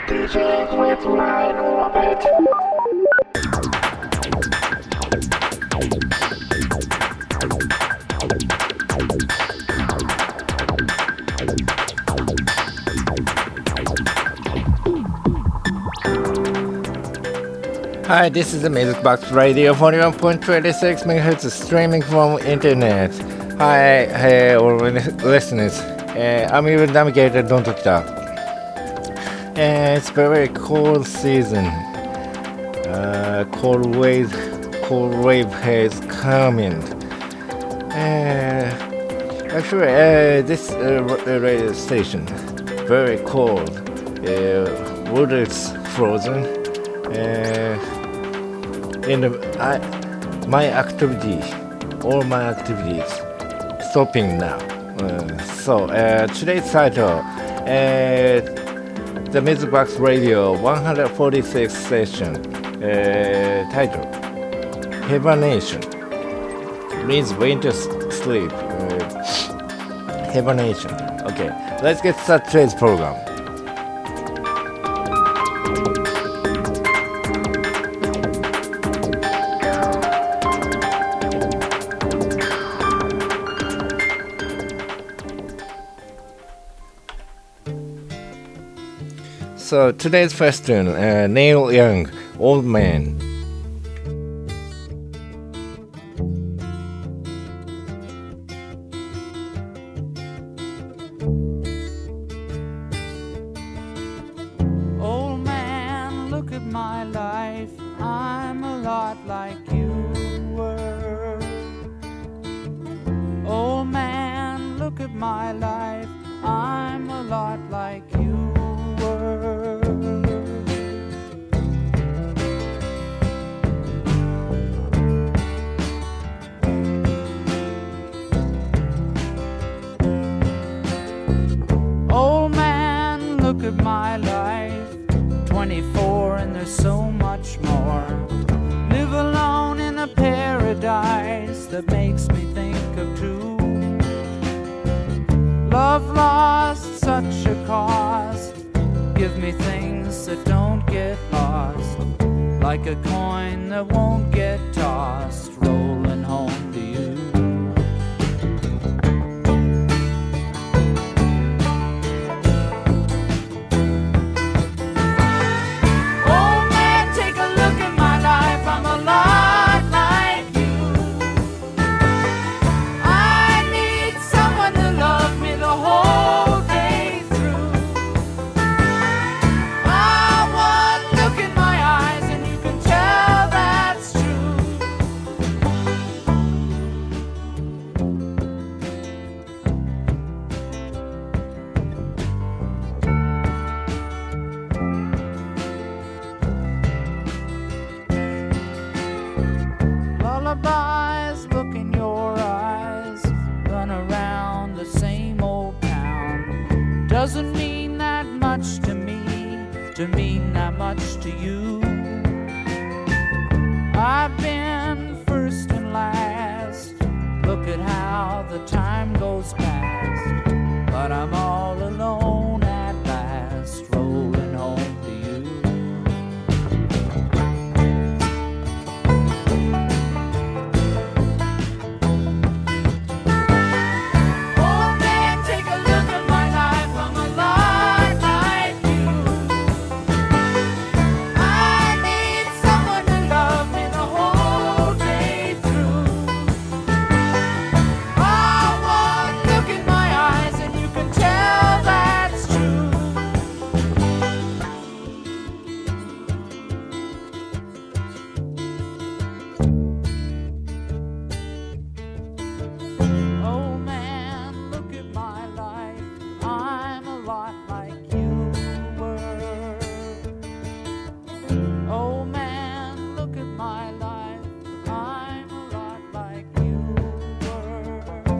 DJs with my orbit. Hi, this is the Music Box Radio 41.26 MHz streaming from internet. Hi, all listeners. I'm your navigator, Don Tokita. It's very cold season. Cold wave is coming. Actually, this radio station very cold. Water is frozen. My activities stopping now. Today's title, the Music Box Radio 146 session, title, Hibernation, means winter sleep. Hibernation. Okay, let's get started today's program. So today's first tune, Neil Young, Old Man. Old man, look at my life. I'm a lot like you were. Old man, look at my life. I'm a lot like you. Old man, look at my life. 24 and there's so much more. Live alone in a paradise that makes me think of two. Love lost, such a cost. Give me things that don't get lost, like a coin that won't get tossed, rolling home to you. Old man, take a look at my life. I'm a lot like you. I need someone to love me the whole day through. One look in my eyes and you can tell that's true. Lullabies, look in your eyes. Run around the same old town. Doesn't mean that much to me, to mean that much to you. I've been first and last. Look at how the time goes past. But I'm all alone at last, rolling home to you. Old man, take a look at my life. I'm a lot like you. I need someone to love me the whole day through. One look in my eyes and you can tell that's true. Oh man, look at my life. I'm a lot like you were. Oh man, look at my life. I'm a lot like you were.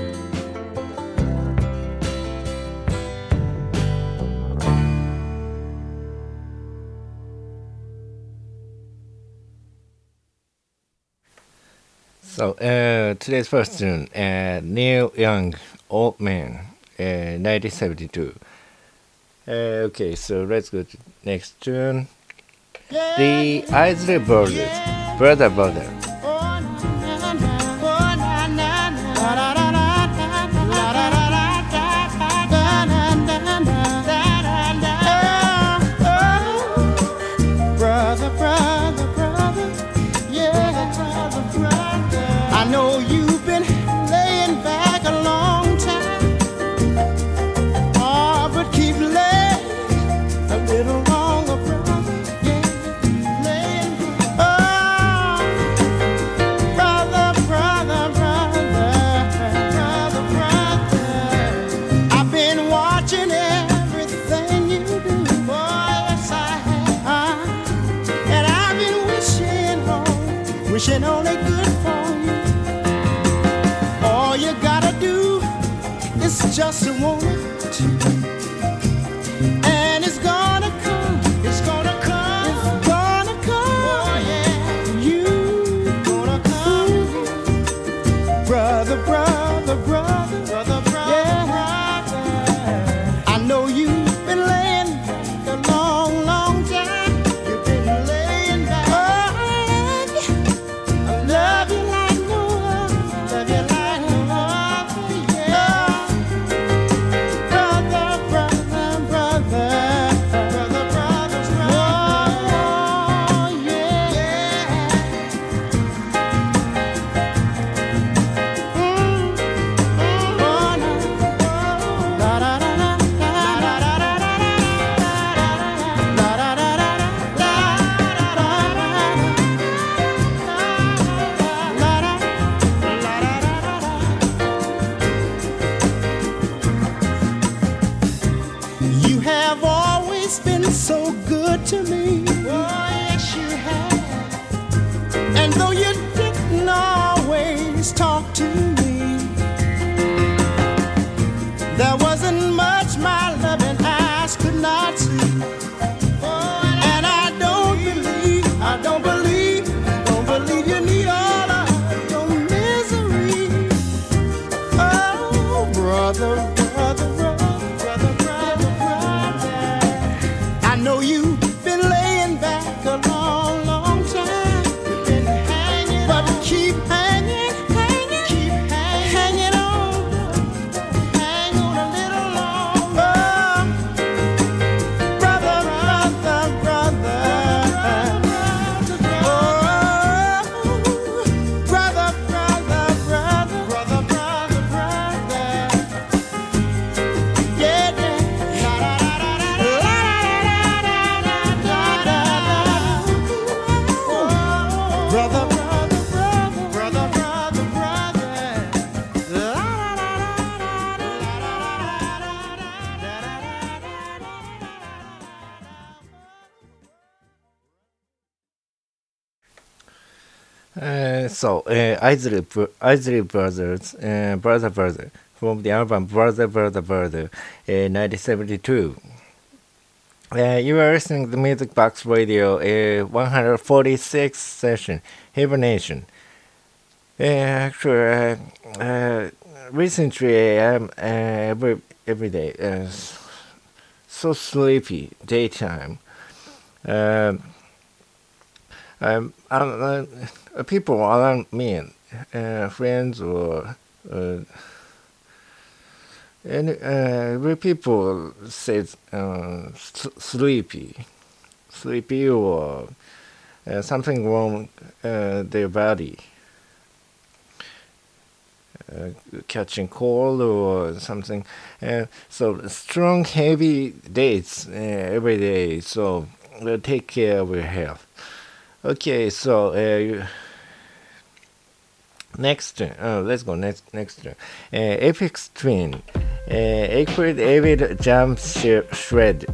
So today's first tune, Neil Young, Old Man, 1972. Okay, so let's go to next tune. The Isley Brothers, Brother Brother. Brother, brother, brother, yeah, brother, brother. I know you've been laying back a long time. Oh, but keep laying a little longer, brother. Yeah, laying. Oh, brother, brother, brother, brother, brother. I've been watching everything you do, boy. Yes, I have. And I've been wishing only good for you. All you gotta do is just want it, and it's gonna come. It's gonna come. It's gonna come. Oh yeah, you gonna come, brother, brother, brother, brother, brother, yeah, brother. I know you've been laying back a long, long time. You've been laying back. I love you like no other. Love you like no other. Yeah. Brother, brother, brother, brother, brother, brother. Oh, yeah. Oh, no. La da da da, la da da da da, la da da da da, la da da da. You have always been so good to me. Oh, yes, you have. And though you didn't always talk to me, there wasn't much my loving eyes could not see. And I don't believe you need all of your misery. Oh, brother, brother, brother, brother, brother, brother. I know you've been laying back a long, long time. You've been hanging, but keep hanging, hanging, keep hanging on. Hang on a little longer. Brother, brother, brother. Oh, brother, brother, brother, brother, brother, brother. Yeah, brother, brother, brother, brother, brother. Isley Brothers, Brother Brother, from the album Brother Brother Brother, 1972. You are listening to the Music Box Radio, 146th session, Hibernation. Actually, recently I'm every day so sleepy daytime. People around me, friends or every people says sleepy or something wrong their body, catching cold or something. So strong, heavy days every day. So take care of your health. Okay, so next, let's go next. Aphex Twin, Acrid Avid Jam Shred.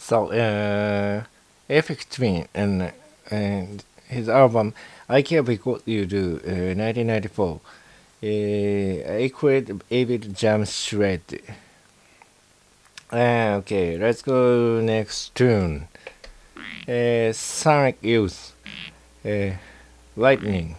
So, Aphex Twin and his album I Care Because You Do, 1994. Acrid Avid Jam Shred. Okay, let's go next tune. Sonic Youth, Lightning.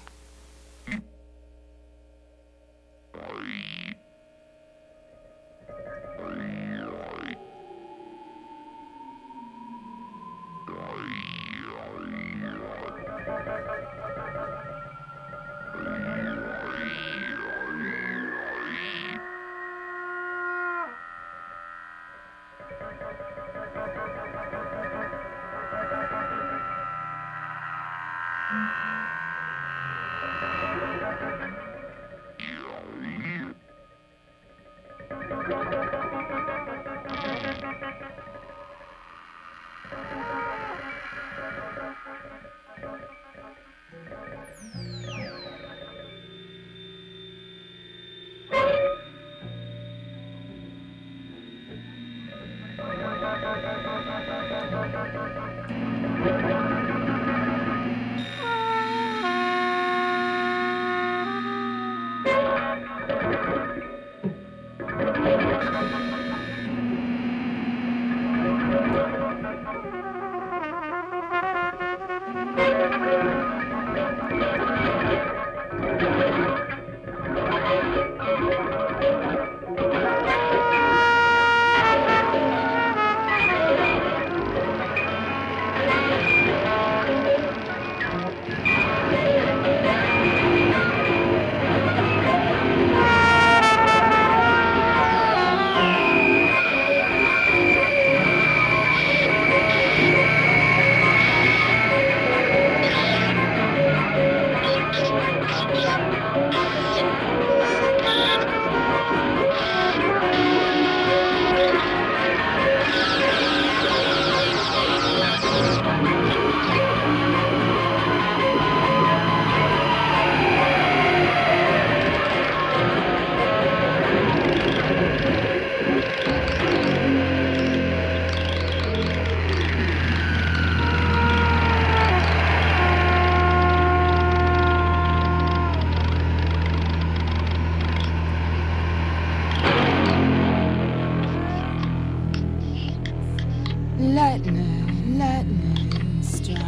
Lightning strike.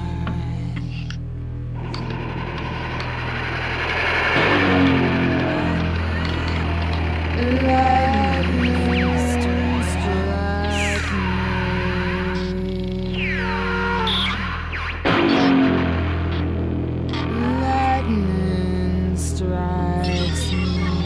Lightning strike me. Lightning strikes me.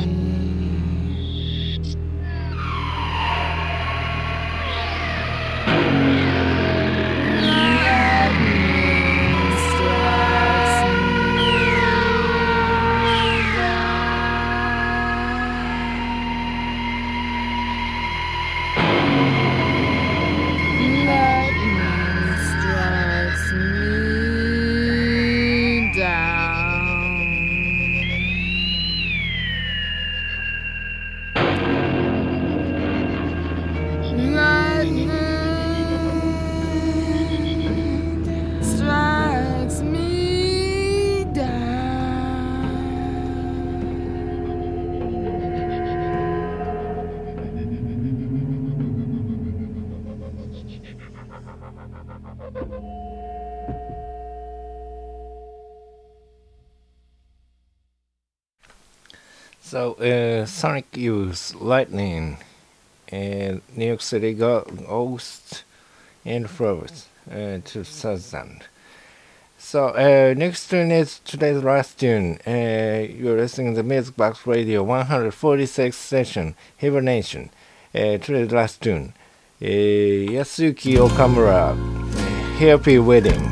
So, Sonic Youth, Lightning, and New York City Ghost and Flowers, 2000. So, next tune is today's last tune. You're listening to the Music Box Radio 146 session, Hibernation. Today's last tune, Yasuki Okamura, Happy Wedding.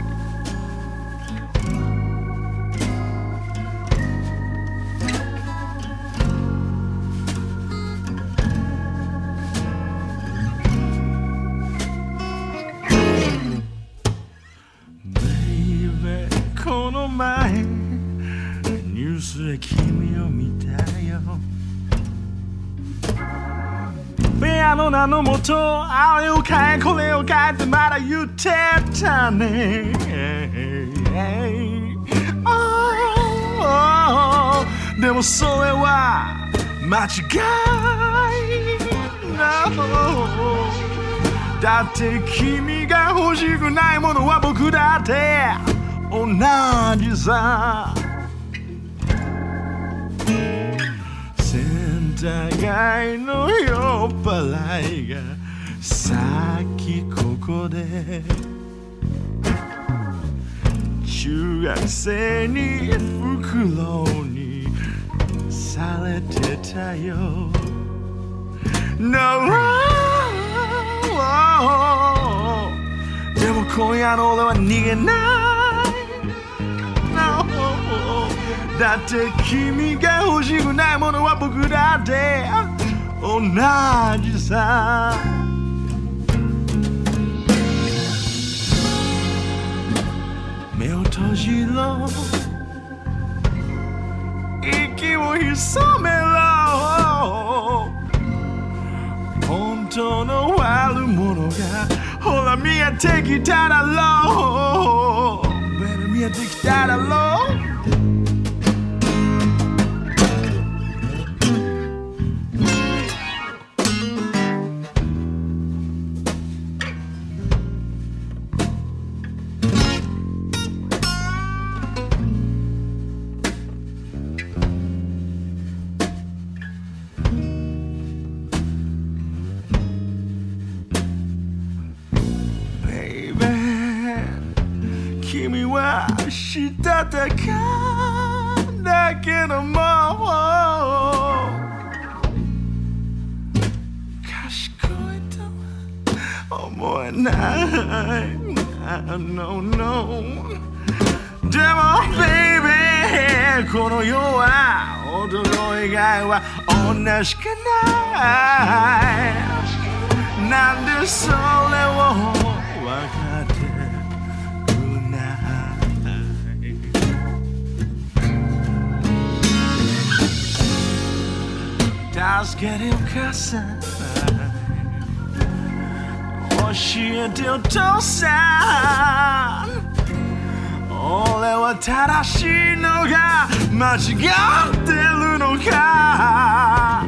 ニュースで君を見たよ。 あの名のもとあれを変えこれを変えってまだ言ってたね、でもそれは間違いなのだって君が欲しくないものは僕だって同じさセンター街の酔っ払いがさっきここで中学生に袋にされてたよ No でも今夜の俺は逃げない、no、だって君が欲しくないものは僕だって同じさ目を閉じろ息を潜めろ本当の悪者がほら見えてきただろう Baby 見えてきただろう君はしたたかだけども賢いとは思えない No, no でも Baby この世は驚以外は女しかないなんでそれを分かって助けてお母さん教えてお父さん俺は正しいのが間違ってるのか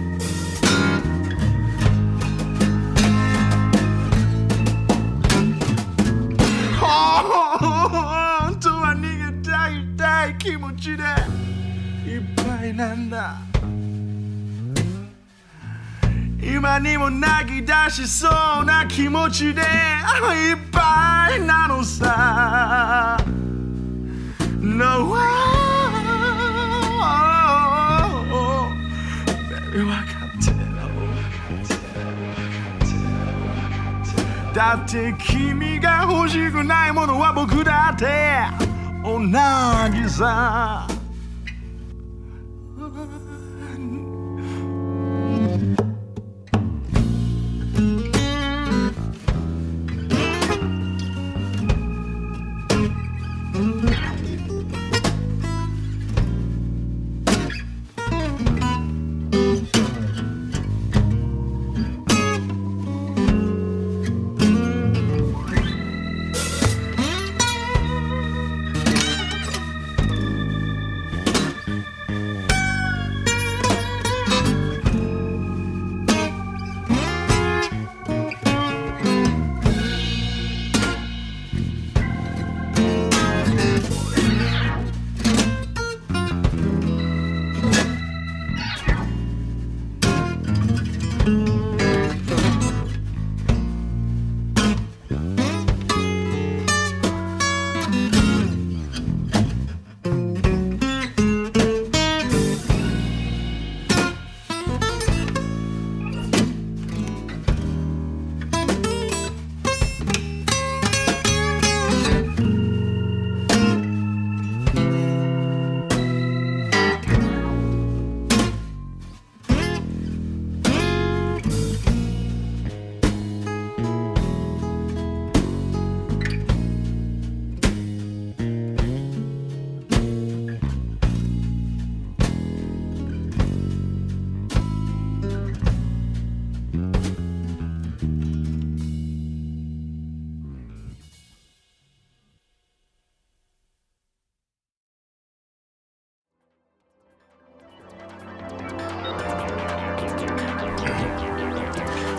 本当は逃げたい気持ちでいっぱいなんだ今にも泣き出しそうな気持ちでいっぱいなのさ No Baby 分かってるだって君が欲しくないものは僕だって同じさ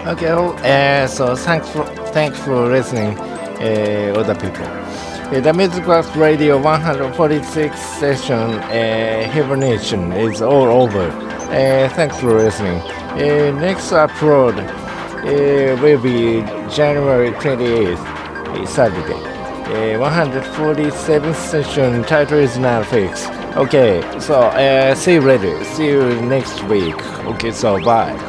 Okay, so thanks for listening, other people. The Music Box Radio 146 session hibernation is all over. Thanks for listening. Next upload will be January 28th, Saturday. 147th session title is not fixed. Okay, so see you later. See you next week. Okay, so bye.